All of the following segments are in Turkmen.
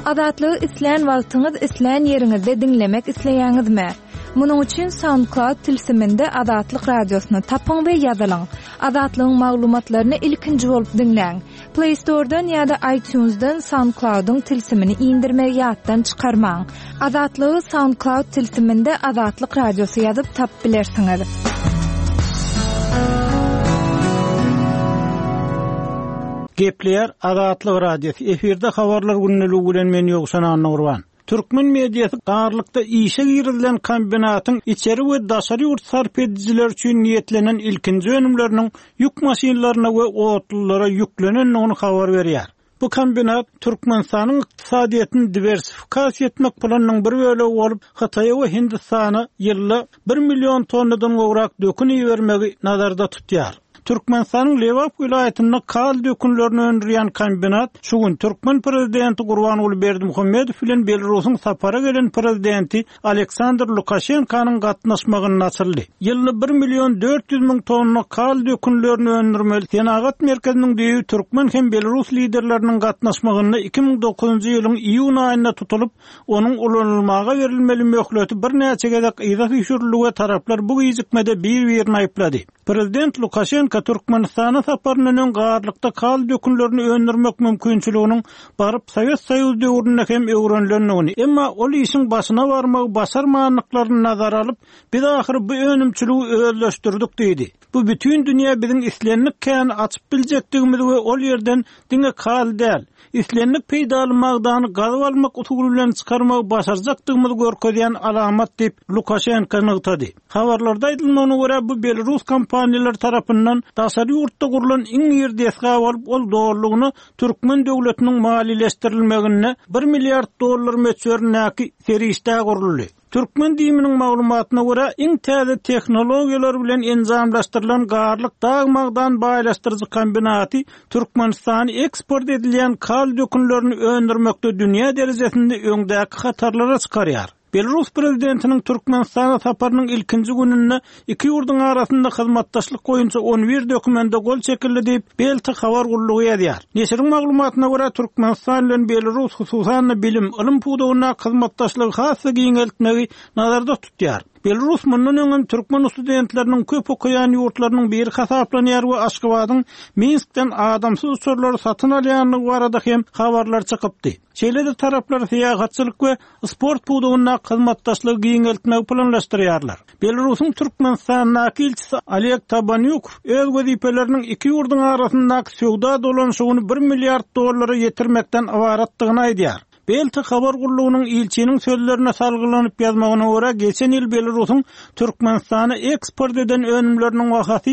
Adatlygy isleýän wagtyňyz isleýän ýeriňizde dinlemek isleýäňizmi? Munuň üçin SoundCloud tilsiminde Adatlyk radiosyny tapyň we ýazylaň. Adatlygyň maglumatlaryny ilkinji bolup dinleň. Play Store'dan ýa-da iTunes'dan SoundCloud'un tilsimini indirmek ýatdan çykarmaň. Adatlygy SoundCloud tilsiminde Adatlyk radiosy ýazyp tap bilersiňiz. Gepler Adatlyk radiosu efirde habarlar günneligi bilen men ýoksan anagurwan. Türkmen mediýasy garlykda işe girilen kombinatyň içeri we daşary urt sarp edijiler üçin niýetlenen ilkinji önümleriniň ýük maşinlaryna we otlara ýüklenendigini habar berýär. Bu kombinat Türkmenistanyň ykdysadyýatyny diversifikasiýa etmek planynyň bir bölegi bolup, Hataýa we Hindistana ýylly 1 million tonnadan gowrak dökün ýermegi nazarda tutýar. Türkmenistanyň Lewap vilayatyny kal dökünlerini öndürýän kombinat şu gün Türkmen prezidenti Gurbanuly Berdimuhammedow bilen Belarusyň sapara gelen prezidenti Aleksandr Lukashenkanyň gatnaşmagyny açyldy. Ýylly 1 million 400 000 tonna kal dökünlerini öndürmeli Senagat merkeziniň diýip Türkmen hem Belarus liderleriniň gatnaşmagyny 2009-njy ýylyň iýun aýynda tutulup, onuň ulanylmaga berilmeli möhleti bir näçe gezek ýa-da düşürilýär taraplar bu gijikmede bir-birini aýplady. Prezident Lukashenko Türkmenistana saparynyň garlykda kal dökünlerini öndürmek mümkinçiliginiň baryp Sowet Soýuzy döwründe hem öwrenlendigini, emma ol işiň başyna barmagy başarmanlyklaryny nazara alyp, biz ahyry bu önümçiligi özleşdirdik diýdi. Bu bütün dünýä biziň islenlik kän açyp biljekdigimiz we ol ýerden diňe kal däl, islenlik peýdalymagdan gazyp almak usuly bilen çykarmagy başarjakdygymyzy görkezýän alamat diýip Lukashenko nykdy. Habarlarda aýdylmagyna görä bu Belarus kompaniýalary tarapyndan daşary ýurtda gurulan iň ýerdeski bolup, ol dogrulygyny Türkmen döwletiniň maliýeleşdirilmegine 1 milliard dollar meçhernäki serişde guruldy. Türkmen diýiminiň maglumatyna görä iň täze tehnologiýalar bilen enzamlaşdyrylan garlyk dagmagdan baýlaşdyrjy kombinaty Türkmenistany eksport edilýän kal dökünlerini öndürmekde dünýä derejesinde öňdäki hatarlara çykarýar. Belarus prezidentiniň Türkmenistana saparynyň ilkinji gününde iki ýurduň arasynda hyzmatdaşlyk goýunça 11 dokumenta gol çekildi diýip Belta habar gurulugy ýazýar. Neşriň maglumatyna görä Türkmenistan bilen Belarus hususan bilim, ilim pudugyna hyzmatdaşlygy hasy giňeltmegi nazarda tutýar. Belarus mundan öňem Türkmen studentleriniň köp okuýan ýurtlarynyň biri hasaplanýar we Aşgabatyň Minskden adamsyz uçurlary satyn alýanlygy barada hem habarlar çykypdy. Şeýle taraplar syýahatçylyk we sport pudugyna hyzmatdaşlygy giňeltmegi planlaşdyrýarlar. Belarusyň Türkmenistanyň elçisi Oleg Tabanyuk öz wezipeleriniň iki ýurduň arasyndaky söwda dolanşygyny 1 milliard dollara ýetirmekden awaratdygyny aýdýar. Belta habar gurulugynyň ilçiniň sözlerine salgylanyp ýazmagyna görä geçen ýyl Belarusyň Türkmenistana eksport eden önümleriniň wagty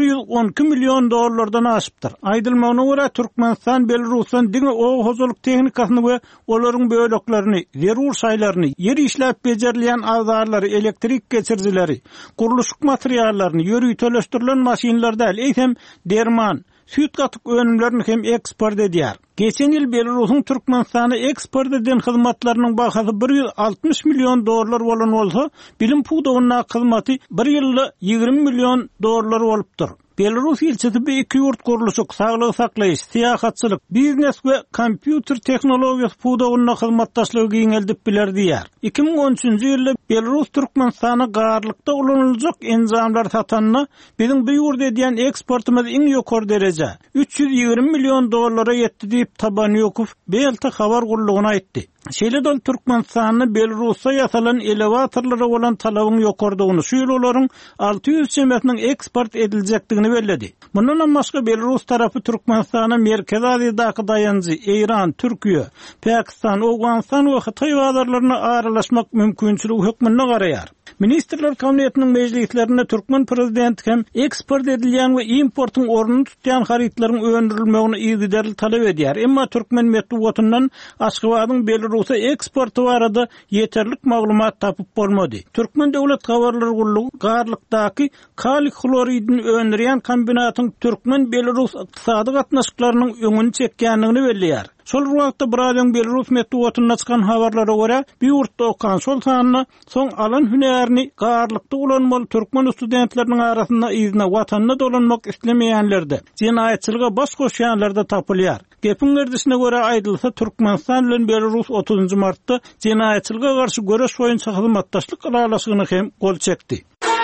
112 million dollardan aşypdyr. Aýdylmagyna görä Türkmenistan Belarusdan diňe oňhozolyk tehnikasyny we olaryň böleklerini, zerur şaýlaryny, ýer işläp bejerilýän awzarlary, elektrik geçirjileri, guruluşyk materiallaryny, ýörüýteleşdirilen maşinlarda eýsem derman, süýt gatyk önümlerini hem eksport edýär. Geçen ýyl Belarusyň Türkmenistana eksport eden hyzmatlarynyň bahasy 160 million dollar bolan bolsa, bilim pudugyna hyzmaty 1 ýylda 20 million dollar bolupdyr. Belarus ilçisi bu iki ýurt guruluşyk, saglyk saklaýyş, syýahatçylyk, biznes we kompýuter tehnologiýasy pudugyna hyzmatdaşlygy giňeldip biler diýär. 2013-nji ýylda Belarus Türkmenistana garlykda ulanylajak enzamlar satanyna biziň bu ýurda edýän eksportymyz iň ýokary derejä 320 million dollara ýetdi diýip Tabanyukov Belta habar gurulugyna aýtdy. Şeýle Türkmenistanyň Belarus'a ýasalan elevatorlara bolan talabyň ýokardygyny, şu ýyl olaryň 600 çemetiniň eksport ediljekdigini bellädi. Mundan başga Belarus tarapy Türkmenistana Merkez Aziýadaky dayanjy Eýran, Türkiýe, Pakistan, Awganistan we Hataý bazarlaryna aralaşmak mümkinçiligi hökmüne garaýar. Ministrler Kabinetiniň mejlislerinde Türkmen prezidenti hem eksport edilýän we importyň ornuny tutýan haritlaryň öndürilmegini ýygyderli talap edýär. Emma Türkmen medeniýetiniň Aşgabatyň Belarus'a eksporty barada ýeterlik maglumat tapyp bolmady. Türkmen döwlet habarlary gurulugy garlykdaky kalik kloridini öndürýän kombinatyň Türkmen Belarus ykdysady gatnaşyklarynyň öňüni çekýändigini belläýär. Şol wagtda Brazyň Belarus medeniýetine çykan habarlara görä, bir ýurtda okan şol sanyna soň alan hünerini garlykda ulanmaly türkmen studentleriniň arasynda izne watanyna dolanmak islemeýänlerde, jinaýatçylyga baş goşýanlarda tapylýar. Gepin gerdisine göre aýdylsa Türkmenistan bilen Belarus 30 martda jinaýatçylyga garşy göreş boýunça hyzmatdaşlyk galaşygyny hem gol çekdi.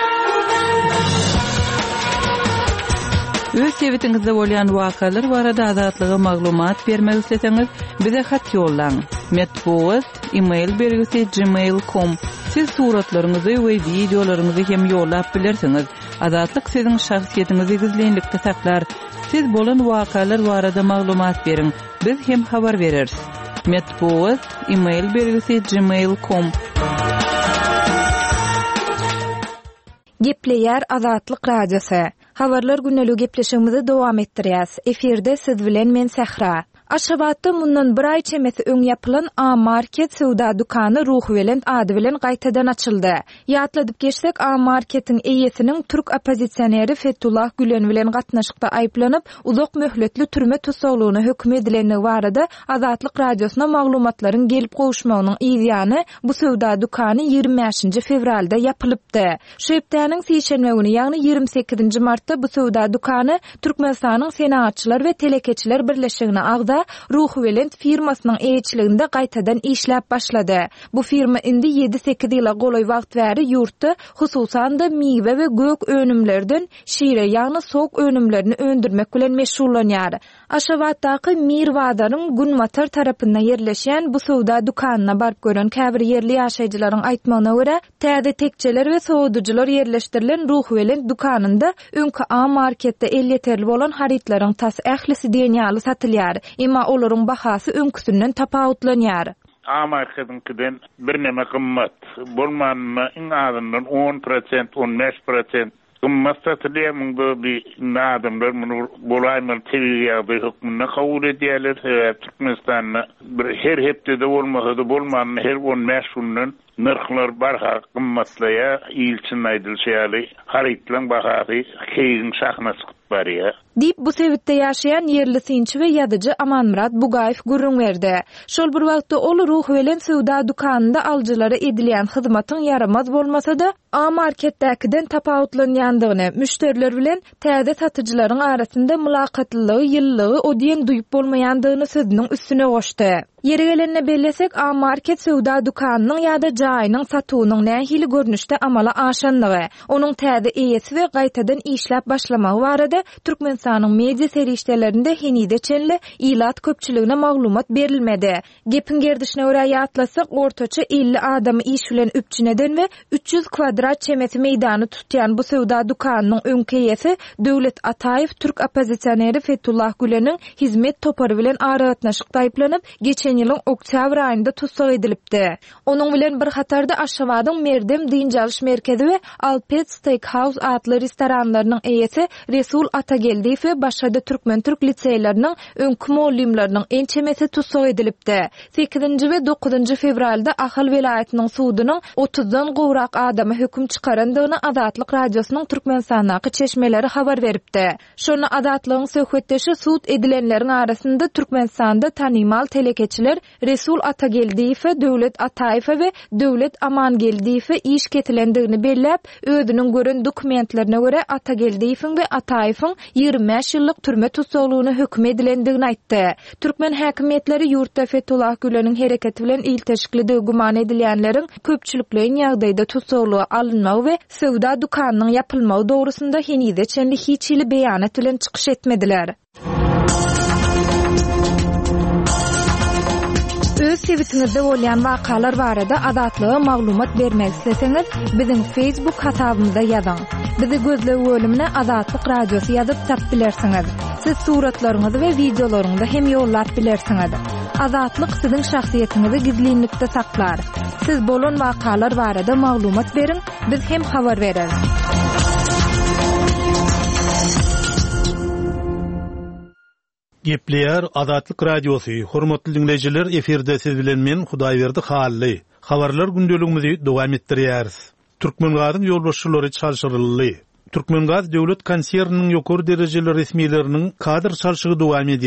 Öz sevitingizde bolýan wakalar barada azatlyga maglumat bermek isleseňiz, bize hat ýollaň. Metbuat email bergisi gmail.com. Siz suratlaryňyzy we videolaryňyzy hem ýollap bilersiňiz. Azatlyk siziň şahsiýetiniňizi gizlenlikde saklar. Siz bolan wakalar barada maglumat beriň. Biz hem habar bereriz. Metbuat email bergisi gmail.com. Gepleýär Azatlyk radiosu. Habarlar günnelik gepleşigimizi dowam etdirýäs. Eferde siz bilen men Sahra. Aşgabatda mundan bir ay çemesi öň yapylan A-Market sowda dukany Ruhwelend ady bilen gaýtadan açyldy. Ýatladyp geçsek, A-Marketiň eýesiniň türk opozisioneri Fethullah Gülen bilen gatnaşykda aýplanyp, uzak möhletli türme tutsaglygyna hökm edileni barada Azatlyk radiosuna maglumatlaryň gelip gowuşmagynyň ýygyny bu sowda dukany 25 fevralda yapylypdy. Şu hepdäniň seýşenme güni, ýagny 28 martda bu sowda dukany Türkmenistanyň senatçylar we telekeçiler birleşigine agda Ruhwelend firmasynyň eýçiliginde gaýtadan işläp başlady. Bu firma indi 7-8 ýyla golay wagt bäri ýurtda hususan da miwe we gök önümlerden şire, ýagny soğuk önümlerini öndürmek bilen meşgullanýar. Aşgabatdaky Mirwadaryň Gunmatar tarapyndan ýerleşýän bu sowda dukanyna barıp gören käbir yerli ýaşaýjylaryň aýtmagyna görä, täze tekçeler we sowdudylar ýerleşdirilen Ruhwelend dukanynda öňkü A-Marketde el ýeterli bolan haritlaryň tas ählisi diýen ýaly satylýar. Emma olaryň bahasy öňküsünden tapawutlanýar. A-Marketiňkiden bir näme gymmat bolmanma iň azyndan 10%, 15% gymmat satylýar. Bu bir adamlar muny bolaýmyl tebiýär hökmüne kabul edýärler. Türkmenistanyň bir her hepde bolmasady bolmanma her 15 günden narxlar barha gymmatlaýa ýylçyn aýdylşýaly haritlaryň bahasy keýin şahna çykyp barýar. Dip bu sebitde ýaşaýan yerli synçy we ýadyjy Amanmurat Bugaýew gurrun berdi. Şol bir wagtda ol Ruhwelend sowda dukanynda aljylara edilýän hyzmatyň yaramaz bolmasa-da A-Marketdäkiden tapawutlanýandygyny, müşteriler bilen täze satyjylaryň arasynda mülakatlylygy, ýyllygy o diýen duýup bolmaýandygyny sözüniň üstüne goşdy. Yeri gelenine bellesek, A-Market sowda dukanynyň ýa-da jaýynyň satywynyň nähili görnüşde amala aşandygy, onuň täze eýesi we gaýtadan işläp başlamagy barada Türkmenistanyň media serişdelerinde henide çenli ilat köpçüligine maglumat berilmedi. Gepin gerdişine görä ýatlasak, ortaça 50 adamy iş bilen üpçüneden we 300 kvadrat çemeti meýdany tutýan bu sowda dukanynyň öňki eýesi Döwlet Ataýew Türk opozisioneri Fethullah Gülen'in hizmet topary bilen aragatnaşykda aýplanyp, geçen ýylyň oktýabr aýynda tutsag edilipdi. Onuň bilen bir hatarda Aşgabatyň Merdem diýinjalyş merkezi we Alpet Steakhouse adly restoranlarynyň eýesi Resul Atageldiýew we başga da Türk liseýleriniň öňkü muallimleriň ençemesi tutsag edilipdi. 8-nji we 9-njy fevralda Ahal welaýatynyň sudynyň 30-dan gowrak adama hökm çykarandygyny Azatlyk radiosynyň Türkmenistanyň çeşmeleri habar beripdi. Şonu Azatlygyň söhbetdeşi sud edilenleriň arasynda Türkmenistanda tanymal telekeçiler Resul Atageldiýew we Döwlet Ataýew we Döwlet Amangeldiýew iş ketilendigini belläp, özüniň gören dokumentlerine görä Atageldiýew we Ataýew 25 ýyllyk türme tutsaglygyna hökm edilendigini aýtdy. Türkmen häkimetleri ýurtda Fethullah Gülen'in hereketi bilen ilteşikligi guman edilýänleriň köpçüliklerin ýagdaýda tutsaglygy alynmagy we sowda dukanynyň yapylmagy dogrusynda henide çenli hiç ýyly beýanat bilen çykyş etmediler. Öz sevitingizde bolýan wakalar barada azatlyga maglumat bermek isleseňiz, biziň Facebook hasabymyza ýazyň. Bizi gözlegi bölümine Azatlyk radiosu ýazyp tap bilersiňiz. Siz suratlaryňyzy we videolaryňyzy hem ýollap bilersiňiz. Azatlyk siziň şahsiýetiniňizi gizlinlikde saklar. Siz bolan wakalar barada maglumat beriň, biz hem habar bereriz. Gepleýär Azatlyk radiosu. Hormatly dinleýijiler, eferde siz bilen men Hudaýberdi Hally. Habarlar gündeligimizi dowam etdirýäris. Türkmengazyň ýolbaşçylary çalşyryldy. Türkmengaz döwlet konserniň ýokary derejeli resmiýetleriniň kadr çalşygy dowam edýär.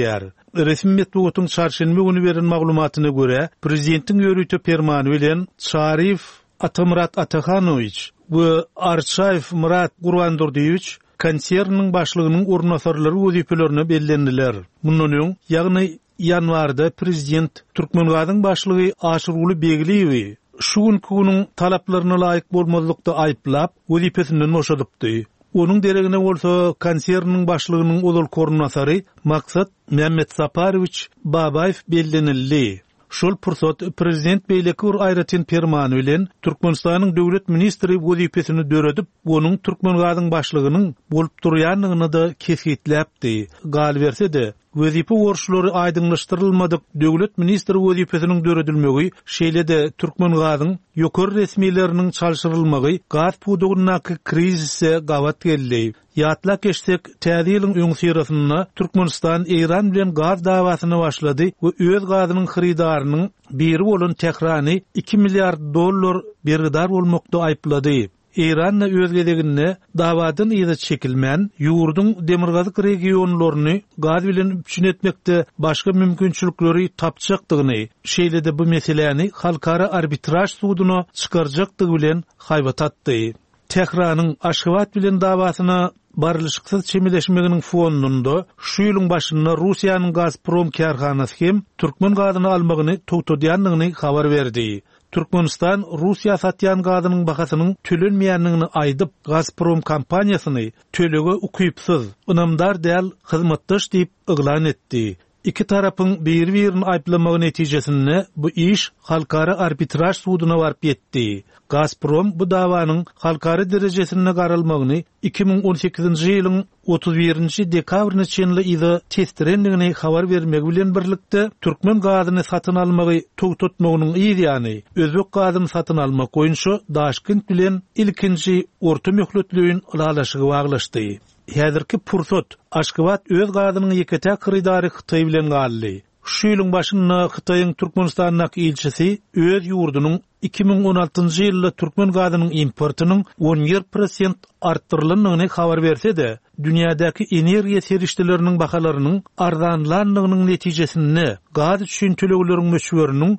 resmi metbuatın çarşembe günü beren maglumatyna göre prezidentiň ýörüýte fermany bilen Şarif Atamurat Atakhanoviç we Arşaýew Murat Gurbandurdiýewiç konserniň başlygynyň ornasarlary wezipelerini bellendiler. Mundan öň, ýagny ýanwarda prezident Türkmengazyň başlygy Aşyruly Begileýewi şu günüň talaplaryna laýyk bolmazlykda aýplap, wezipesinden boşadypdy. Onun deregine bolsa konserniň başlygynyň odol koordinatary Maksat Mehmet Saparoviç Babayev bellenildi. Şol pursat prezident beýleki aýratyn fermany bilen Türkmenistanyň döwlet ministri wezipesini döredip, onuň Türkmengazyň başlygynyň bolup durýanlygyny da kesgitläpdi. Gal berse-de wezipe borçlary aýdyňlaşdyrylmadyk. Döwlet ministri wezipesiniň döredilmegi şeýle-de Türkmengazyň ýokary resmileriniň çalşyrylmagy gaz pudugynyňky krizise gawat geldi. Ýatla geçsek, täze ýylyň öňü sirasyna Türkmenistan Eýran bilen gaz dawasyny başlady we öz gazynyň hyrydarynyň biri bolan Tehrany 2 milliard dollar bergidar bolmakda aýplady. Eýran öz gedeginde dawadan ýa-da çekilmän ýurdun demirgazyk regionlaryny gaz bilen üçin etmekde başga mümkinçilikleri tapjakdygyny, şeýle-de bu meseleni halkara arbitraj sudyna çykarjakdygy bilen haýbat atdy. Tehranyň Aşgabat bilen dawasyna barlyşyksız çemeleşmeginiň fonunda şu ýylyň başynda Russiýanyň Gazprom karhanasy hem Türkmen gazyny almagyny togtadýanlygyny habar berdi. Türkmenistan Russiýa satýan gazynyň bahasynyň tölenmeýänligini aýdyp, Gazprom kompaniýasyny tölege ukypsyz, ynamdar däl hyzmatdaş diýip yglan etdi. İki tarapyň bir-birini aýplamagy netijesinde bu iş halkara arbitraj sudyna baryp ýetdi. Gazprom bu dawanyň halkara derejesine garalmagyny 2018-nji ýylyň 31-nji dekabryna çenli ýyly testirenligini habar bermek bilen birlikde Türkmen gazyny satyn almagy togtatmagynyň ýa-da Özbek gazyny satyn almak boýunça Daşkent bilen ilkinji orta möhletliğin alaşygy baglaşdy. Häzirki pursat Aşgabat öz gazynyň ýekete hyridary Hytaý bilen galdy. Şu ýylyň başynda Hytaýyň Türkmenistanyň ilçisi öz ýurdunyň 2016-njy ýylda Türkmen gazynyň importynyň 17% artdyrylynyny habar berse-de, dünýädäki energiýa serişdeleriniň bahalarynyň arzanlanlygynyň netijesinde gaz üçin töleglerin möçberiniň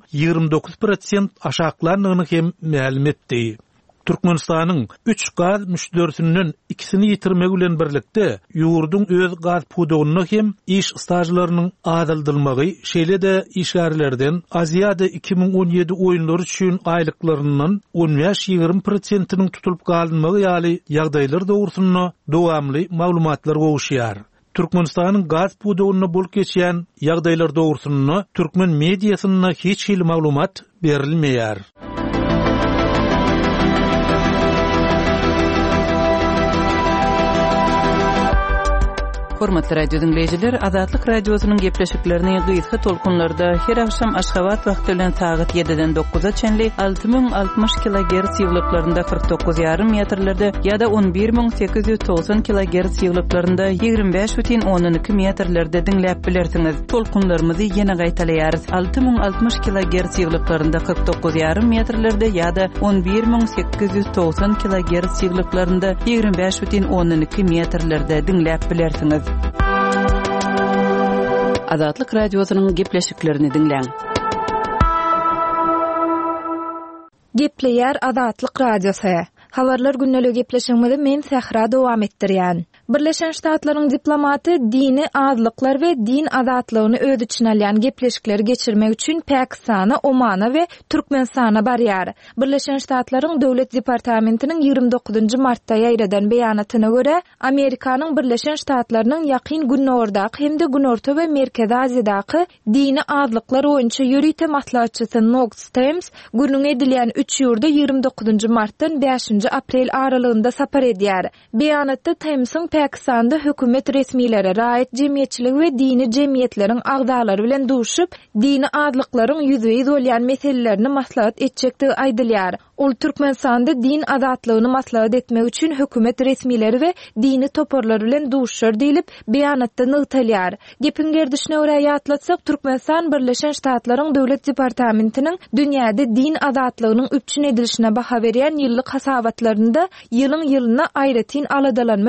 29% aşaklanlygyny hem ma'lum etdi. Türkmenistanyň 3 gaz müşterisiniň ikisini ýitirmek bilen birlikde ýurdun öz gaz pudugyny hem iş stajlarynyň azaldylmagy, şeýle-de işgärlerden Aziýada 2017 oýunlary üçin aýlyklarynyň 15-20%-iniň tutulup galynmagy ýaly ýagdaýlar dogrusyna dowamly maglumatlar gowuşýar. Türkmenistanyň gaz pudugyny bolup geçýän ýagdaýlar dogrusyna türkmen mediasyna hiç hil maglumat berilmeýär. Hormatly radio dinleyijiler, Azatlyk radiosynyň gepleşiklerini gysga tolkunlarda her akşam Aşgabat wagty bilen saat 7-den 9-a çenli 6060 kHz ýyglyklarynda 49,5 metrlerde ýa-da 11890 kHz ýyglyklarynda 25,12 metrlerde dinläp bilersiňiz. Tolkunlarymyzy ýene gaýtalaýarys. 6060 kHz ýyglyklarynda 49,5 metrlerde ýa-da 11890 kHz ýyglyklarynda 25,12 metrlerde dinläp bilersiňiz. Azatlyk radiosynyň gepleşiklerini dinläň. Gepleýär Azatlyk radiosy. Habarlar günnelik gepleşigimizi men Sahra dowam etdirýän. Birleşen Ştatlaryň diplomaty dini azlyklar we din azatlygyny öz içine alýan gepleşikleri geçirmek üçin Pakistana, Omana we Türkmenistana barýar. Birleşen Ştatlaryň Döwlet Departamentiniň 29-njy martda ýaýradan beýanatyna görä, Amerikanyň Birleşen Ştatlarynyň ýakyn günnordaky hem de günorta we Merkezi Aziýadaky dini azlyklar boýunça ýörüýte maslahatçysy Knox Thames günüň edilýän 3 ýurda 29-njy martdan 5-nji aprel aralygynda sapar edýär. Beýanatda Thames'ň Pakistanda hökümet resmileri raýat jemgyýetçiligi we dini jemgyýetleriň agdalary bilen duşup, dini azlyklaryň ýüzüňiz bolýan meselelerini maslahat etjekdigi aýdylýar. Ol Türkmenistanda din azatlygyny maslahat etmek üçin hökümet resmileri we dini toporlar bilen duşur diýilip beýanatda nygtalýar. Gepin gerdişine görä ýatlatsak, Türkmenistan Birleşen Ştatlaryň Döwlet Departamentiniň dünýäde din azatlygynyň üçin edilişine baha berýän ýyllyk hasabatlarynda ýylyň ýylyna aýratyn aladalanma döredýän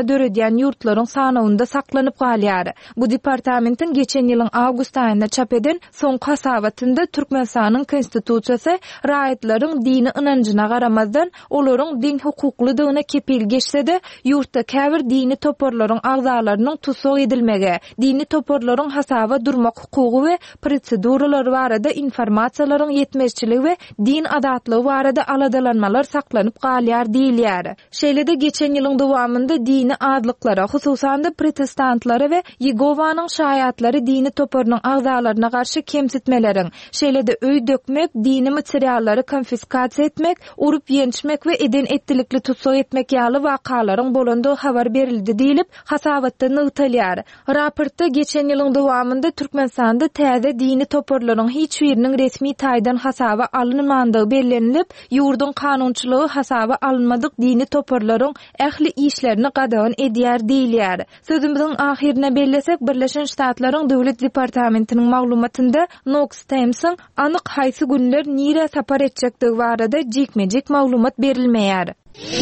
edilýän ýurtlaryň sanawynda saklanyp galýar. Bu departamentin geçen ýylyň awgust aýynda çap eden soňky hasabatynda Türkmenistanyň konstitusiýasy raýatlaryň dini ynanjyna garamazdan olaryň din hukuklydygyna kepil geçse-de ýurtda käbir dini toporlaryň agzalarynyň tutsak edilmege, dini toporlaryň hasaba durmak hukugy we proseduralary barada informasiýalaryň yetmezçiligi we din adatlygy barada aladalanmalar saklanyp galýar diýilýär. Şeýle-de geçen ýylyň dowamynda dini adlyklara, hususan da protestantlara we Yegowanyň şaýatlary dini toporynyň agzalaryna garşy kemsitmeleriň, şeýle-de öý dökmek, dini materiallary konfiskasiýa etmek, urup ýençmek we eden etdilikli tutsak etmek ýaly wakalaryň bolandygy habar berildi diýilip hasabatda nygtalýar. Raportda geçen ýylyň dowamynda Türkmenistanda täze dini toporlaryň hiç biriniň resmi taýdan hasaba alınmandygy bellenilip, ýurdun kanunçylygy hasaba alınmadyk dini toporlaryň ähli işlerini gadagyn edýär diýilýär. Sözümizin ahirine bellesek, Birleşen Ştatlaryň Döwlet Departamentiniň maglumatynda Knox Times'ın anyk haýsy günler nire sapar etjekdigi barada jekmejek maglumat berilmeýär.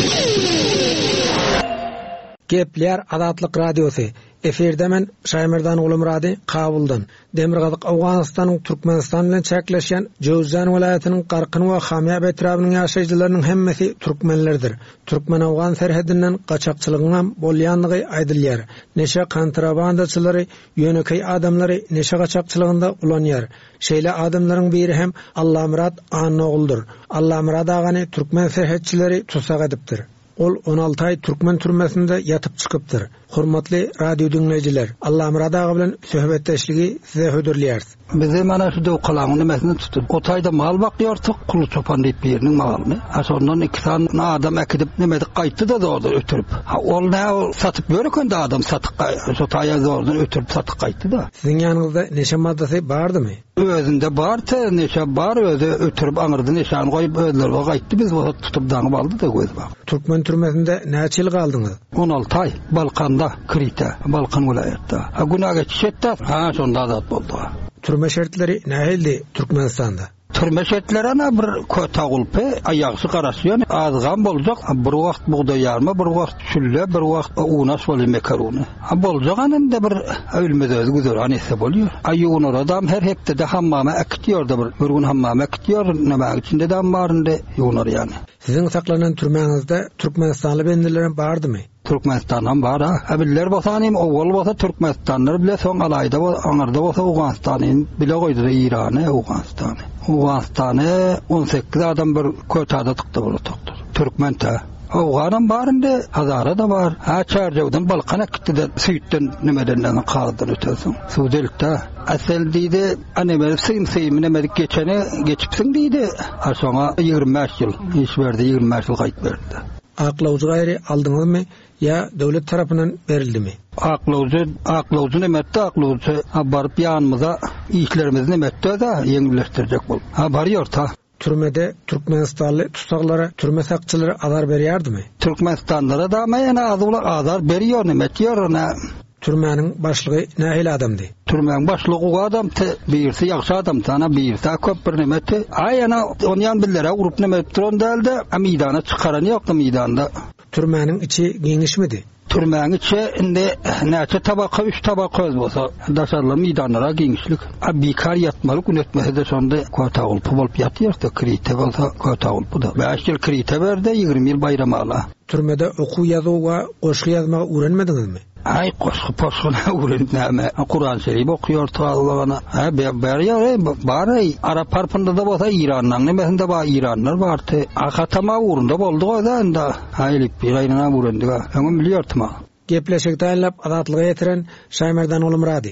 Gepler Adatlyk Radiosu. Eferde men Şaýmyrdan Gulumrady Kabuldan. Demirgazyk Awganystanyň Türkmenistan bilen çäkleşýän Jowzan welaýatynyň Garkyn we Hamýab etrabynyň ýaşaýjylarynyň hemmesi türkmenlerdir. Türkmen-Awgan serhedinden gaçakçylygyň bolýanlygy aýdylýar. Neşe kontrabandaçylary, ýönekäý adamlary neşe gaçakçylygynda ulanýar. Şeýle adamlaryň biri hem Allamurad Anoguldur. Allamurad agany türkmen serhetçileri tutsak edipdir. Ol 16 ay Türkmen türmesinde yatıp çıkıptır. Hormatly radio dinleyijiler, Allamurad ağa bilen söhbetdeşligi size hödürlýär. Bize mana şu dowqalagyny mesini tutup, o taýda mal bakýardyk, kul çopan diýip biriniň malyny. Sondan 2 tane adam ekidip nemedi gaýtdy da orada ötürüp. Ol näme satyp bereken de adam satyp şu taýda zordan ötürüp satyp gaýtdy da. Siziň ýanyňyzda neşe maddasy bardymy? Özünde barta neşe bar öde ötürüp aňyrdy neşany goýup ödler gaýtdy, biz o tutup daňyp aldy da göz bak. Türkmen türmesinde näçe ýyl galdyňyz? 16 ay Balkanda, Krita, Balkan welaýatda. Günaga çetde, şonda adat boldy. Türme şertleri nähildi Türkmenistanda? Türme şertlerine bir köta gulpy, aýagsy garaşýan, azgan boljak, bir wagt buğday ýarma, bir wagt çülle, bir wagt unas boli mekaruny. Boljak anynda bir ölmedöz güzel anese bolýar. Aýunar adam her hepde hammama ekitýär da bir gün hammama ekitýär, näme içinde de barynda ýunar ýany. Siziň saklanan türmäňizde Türkmenistanly bendirler bardymy? Türkmenistandan bar ha. Biller bosanym owal bosa Türkmenistanlar bile soň alayda aňyrda bosa Awganystanyň bile goýdy Irany, Awganystany. Awganystany 18 adam bir kötada tykdy bolupdy. Türkmenta Awganam barynda Hazara da bar. Ha çarjawdan Balkana gitdi de süýtden nimeden qaldyr ötesin. Suwdelkda asel diýdi, aneme syym nemedik geçene geçipsiň diýdi. Ha soňa 25 ýyl iş berdi, 25 ýyl gaýt berdi. Aklawjy gaýry aldyňyzmy ya döwlet tarapyndan berildimi? Aklawjy nemetde aklawjy baryp ýanymyza işlerimizni nemetde da ýeňilleşdirjek bol. Ha barýar ta. Türmede Türkmenistanly tutsaklara türme sakçylary azar berýärdiňmi? Türkmenistanlara da ýene azar berýär, nemetýär. Türmäniň başlygy nähil adamdy? Türmäniň başlygy o adam birisi ýaxşy adam, tana birisi köp bir nemeti. Aýana onyan billere urup nemet turan däldi, meýdana çykaran ýokdy meýdanda. Türmäniň içi geňişmidi? Türmäniň içi indi näçe tabaka 3 tabaka bolsa, daşarly meýdanlara geňişlik. Bikar ýatmaly gün ötmese de şonda köta bolup ýatýar da krite bolsa köta bolup da. 5 ýyl krite berdi, 20 ýyl baýram ala. Türmede okuw ýazywa, goşgy ýazmagy öwrenmediňizmi? Ay qoşquna öwrenip näme? Kur'an şerif okýar Allah'ana. Bari Arap harpynda da bolsa İranyň nemesinde bar İranlar barty. Akatama urunda boldy da anda. Haýlyp bir aýyna öwrendik. Öňüm bilýärdim. Gepleşik daýlap adatlyga ýetiren Şaýmyrdan Gulumrady.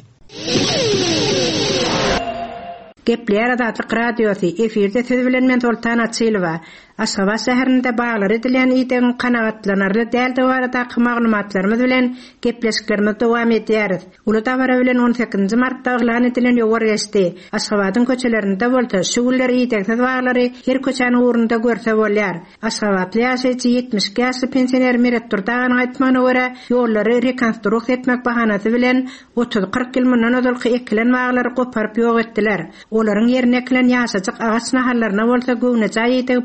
Gepler Adatlyk Radiosu efirde söz bilen men Sultan Açylova. Aşgabat şäherinde baglar edilen ýetim kanagatlanarly däldi barada maglumatlarymyz bilen gepleşiklerimiz dowam edýäris. Ulutawara bilen 18 martda elan edilen ýowar geçdi. Aşgabatyň köçelerinde bolsa şuwlar ýeteksiz baglary her köçäniň urunda görse bolýar. Aşgabatly ýaşaýjy 70 ýaşly pensioner Miret Turdagan aýtmagyna görä ýollary rekonstruksiýa etmek bahanasy bilen 30-40 ýyl mundan öňki ekilen baglary goparyp ýok etdiler. Olaryň ýerine ekilen ýaşajyk agaç nahallaryna bolsa göwne jaý ýetek bolmany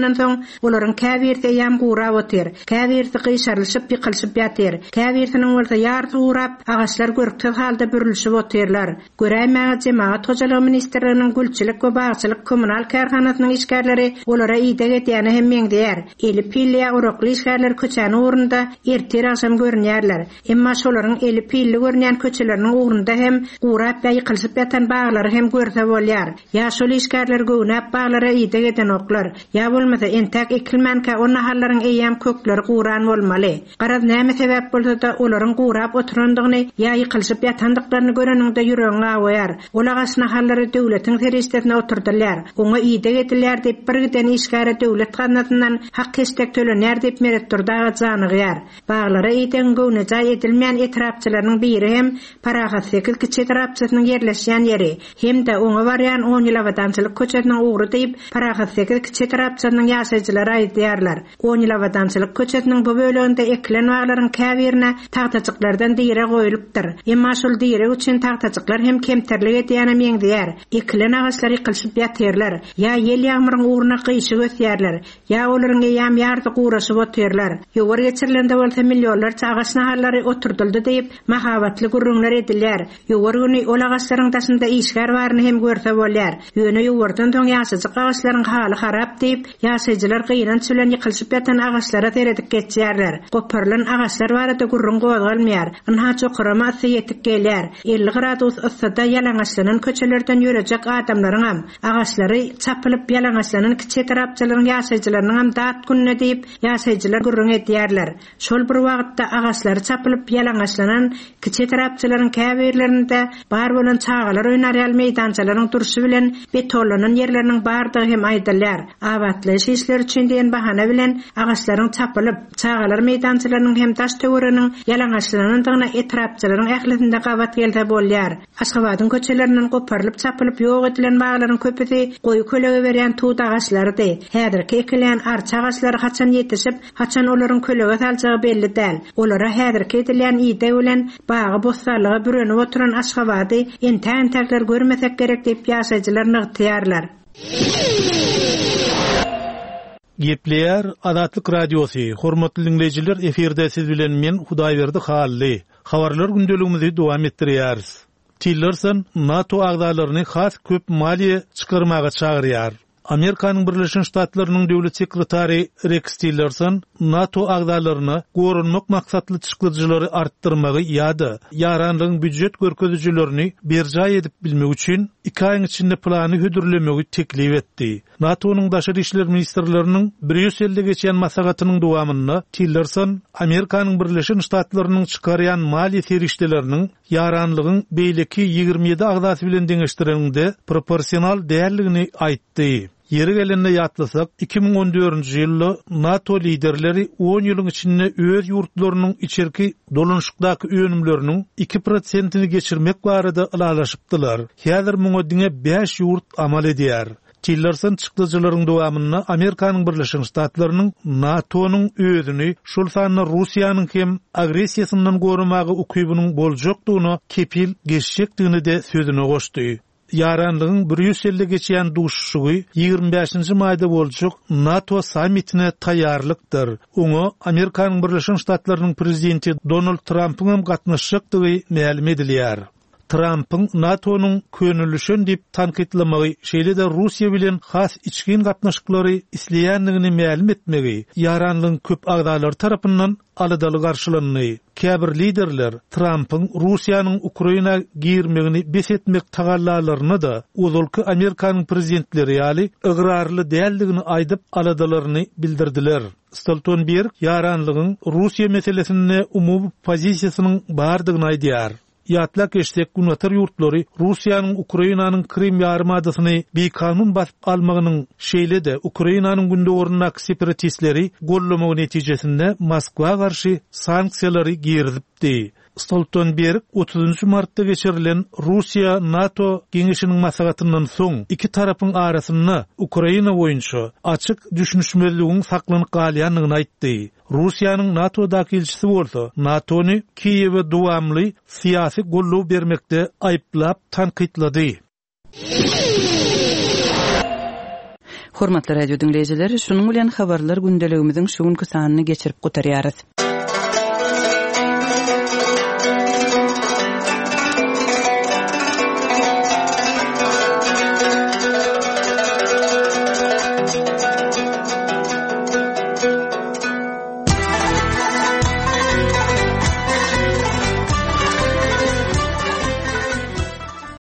bolýandan soň olaryň käbirde ýam gura otyr, käbirde gyşarlyşyp ýykylşyp ýatyr, käbirdiniň bolsa ýarty urap agaçlar görükçe halda bürilşip otyrlar. Göräýmäge jemaat hojalygy ministrliginiň gülçilik we bagçylyk kommunal karhanasynyň işgärleri olara ýyda getýäni hem meňdäýär. Eli pilli urukly işgärler köçäni orunda ertir aşam görünýärler. Emma şolaryň eli pilli görünýän köçeleriniň orunda hem gurap we ýykylşyp ýatan baglary hem görse bolýar. Ya şol işgärler göwnäp baglara ýyda geten oklar. Ya bolmasa entek ekilmänkä onna hallaryň eýäm kökleri guran bolmaly. Garab näme sebäp bolsa da olaryň gurap oturandygyny ya ýykylşyp ýatandyklaryny göreninde ýüregiňe awaýar. Olagasna hallary döwletiň teristlerine oturdylар. Oňa ýyda getilýär diýip birden işgäre döwlet kanatyndan hak kestek tölenýär diýip meretdirdaga janygyar. Baglara ýeten göwnäjä edilmeýän etrapçylaryň biri hem Paragatsekil kiçi etrapçysynyň ýerleşýän ýeri. Hem de oňa barýan 10 ýyl awadançylyk köçetiniň ugry diýip Paragatsekil kiçi etrapçylaryň ýaşaýjylary aýdýarlar. 10 ýyl awadançylyk köçetiniň bu bölегinde eklen waglaryň käbirine tahtacyklardan diýre goýulypdyr. Emma şol diýre üçin tahtacyklar hem kemterlik edýäni meňdäýär. Eklen agaçlar ýykylşyp ýatyrlar. Ya ýel ýağmuryň uğruna gyşy götýärler. Ya olaryň ýam ýardy guraşyp otyrlar. Ýogar geçirilende bolsa millionlarça agaç nahallary oturdyldy diýip mahabatly gurrunlar edilýär. Ýogar güni ol agaçlaryň taşynda işgär baryny hem görse bolýar. Ýöne ýogurdan soň ýaşaýjyk agaçlaryň haly harap diýip ýaşaýjylar gyýran çölen ýykylşyp ýatan agaçlara teredip geçýärler. Goparlan agaçlar barada gurrun gowgalmaýar. Ynha çokurama ýetip gelýär. 50 gradus yssyda ýalaňaçlanan köçelerden ýörejek adamlaryň ham agaçlary çapylyp ýalaňaçlanan kiçi tarapçylaryň ýaşaýjylaryň ham dat günne diýip ýaşaýjylar gurrun edýärler. Şol bir wagtda agaçlary çapylyp ýalaňaçlanan kiçi tarapçylaryň käbirlerinde bar bolan çağalar oýnarýan meýdançylaryň durşy bilen betolanan ýerleriniň bardygy hem aýdylýar. Awatlyş işler üçin diýen bahana bilen agaçlaryň çapylyp çağalar meýdançylarynyň hem taş töweriniň ýalaňaçlanandygyna etrapçylaryň ählisinde gawat gelse bolýar. Aşgabatyň köçelerinden goparylyp çapylyp ýok edilen baglaryň köpüsi goýu kölege berýän tuğ agaçlarydy. Häzirki ekilen arça agaçlary haçan ýetişip, haçan olaryň kölege saljagy belli däl. Olara häzirki edilen ýyda bilen bagy bossalyga bürenip oturan Aşgabaty entä-entäkler görmesek gerek diýip ýaşaýjylar nygtýarlar. Gepleýär Adatlyk Radiosy. Hormatly dinleýijiler, eferde siz bilen men Hudaýberdi Hally. Habarlar gündeligimizi dowam etdirýäris. Tillerson NATO agdalaryny has köp maliýe çykarmaga çagyrýar. Amerikanyň Birleşen Ştatlarynyň döwlet sekretary Rex Tillerson NATO agdalaryny gorunmak maksatly çykyjylary artdyrmagy ýa-da ýaranlygyň büdjet görkezijlerini berjaý edip bilmek üçin 2 aýyň içinde plany hödürlemegi teklip etdi. NATO'nun daşary işler ministrleriniň Brüsselde geçen masagatynyň dowamynda Tillerson Amerikanyň Birleşen Ştatlarynyň çykarýan maliýe serişdeleriniň ýaranlygyň beýleki 27 agdasy bilen deňeşdirende proporsional däerligini aýtdy. Yeri gelende ýatlasak 2014-nji ýylda NATO liderleri 10 ýylyň içinde öz ýurtlarynyň içerki dolanşykdaky önümleriniň 2%-ni geçirmek barada ılalaşypdylar. Häzir muňa diňe 5 ýurt amal edýär. Tillerson çykyjylaryň dowamyna Amerikanyň Birleşen Ştatlarynyň NATO'nun özüni şol sanly Russiýanyň hem agresiýasyndan gorumagy ukybynyň boljokdygyny kepil geçecekdigini de sözüne goşdy. Yaranlygyň Brüsselde geçýän duşuşugy 25-nji maýda boljak NATO sammitine taýýarlykdyr. Oňa Amerikanyň Birleşen Ştatlarynyň prezidenti Donald Trump'yň hem gatnaşjakdygy ma'lum edilýär. Trump'ın NATO'nun könüllüşün diýip tankytlamagy, şeýle de Russiýa bilen has içkin gatnaşyklary isleýändigini ma'lum etmegi, ýaranlygyň köp agdalary tarapyndan alydaly garşylandy. Käbir liderler Trump'ın Russiýanyň Ukraina girmegini besetmek tagallalaryny da uzulky Amerikanyň prezidentleri ýaly ıgrarly däldigini aýdyp alydalyryny bildirdiler. Stoltenberg ýaranlygyň Russiýa meselesinde umumy pozisiýasynyň bardygyny aýdýar. Ýatlak eşsek günatar ýurtlary Russiýanyň Ukrainanyň Krim ýarymadasyny beýkanun basyp almagynyň şeýle de Ukrainanyň günde ornak separatistleri gollamagy netijesinde Moskwa garşy sanksiýalary girdipdi. Stoltenberg 30 martda geçirilen Russiýa-NATO geňişiniň maslahatyndan soň iki tarapyň arasynda Ukraina boýunça açyk düşünüşmezligiň saklanyp galýanlygyny aýtdy. Russiýanyň NATO-daky elçisi bolsa, NATO'ny Kiýewe dowamly syýasy golluw bermekde aýplap tankytlady. Hormatly radio dinleyijiler, şunuň bilen habarlar gündeligimiziň şu günkü sanyny geçirip gutarýarys.